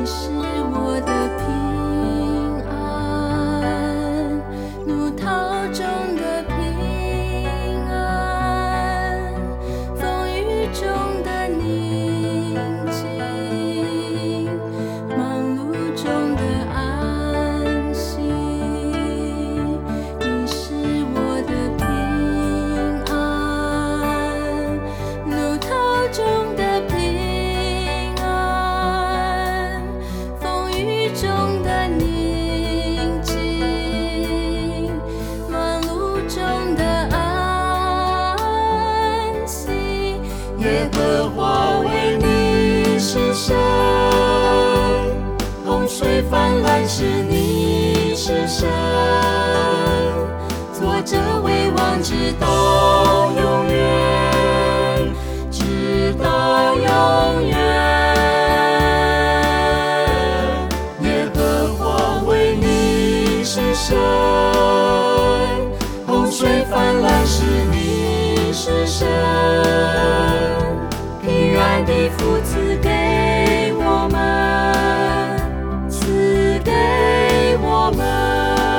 是我的平安，怒涛中的平安，风雨中的宁静，忙碌中的安息。你是我的平安，怒涛中的平安，风雨中的宁静，忙碌中的安息。耶和华为你是神，洪水泛滥时你是神，坐着为王直到永远，直到永远。耶和华为你是神，洪水泛滥时你是神，平安的福赐给我们，赐给我们。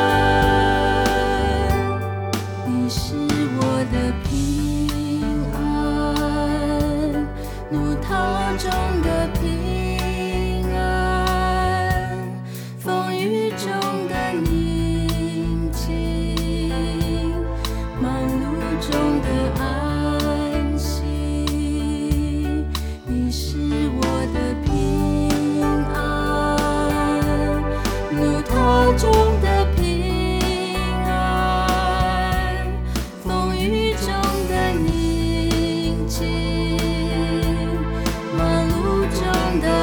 你是我的平安，怒涛中的平安，风雨中的宁静，忙碌中的安息。你是我的平安，怒涛中的平安，风雨中的宁静，忙碌中的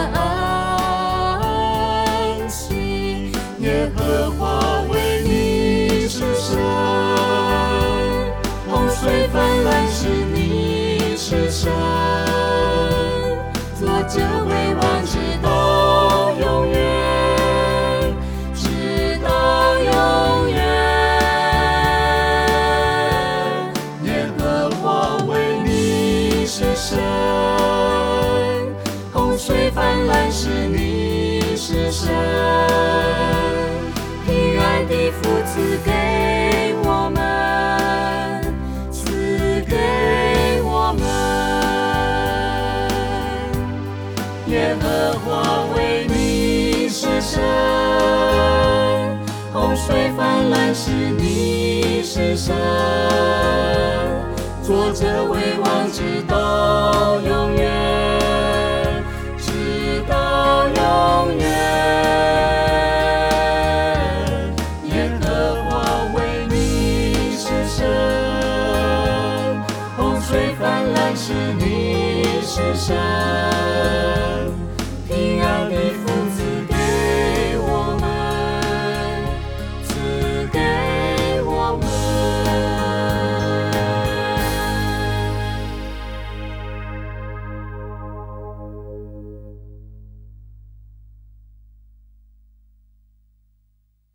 安息。耶和华为你是神，洪水泛滥时你是神，坐着为王直到永远，直到永远。耶和华为你是神，洪水泛滥时你是神，平安的福赐给我们，赐给我们。耶和华为你是神，洪水泛滥时你是神，坐着为王直到永远，直到永远。耶和华为你是神，洪水泛滥时你是神。